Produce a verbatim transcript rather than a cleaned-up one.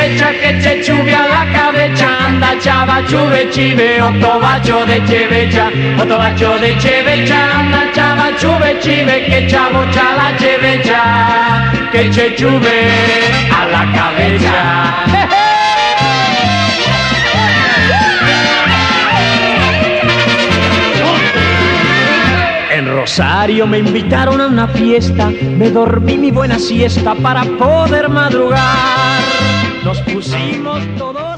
chevecha, que che chuve a la cabeza, anda chava chuve chive, otto bacio de chevecha, otto bacio de chevecha, anda chava chuve chive, que chavo cha la chevecha, que che chuve a la cabeza. En Rosario me invitaron a una fiesta, me dormí mi buena siesta para poder madrugar. Nos pusimos todos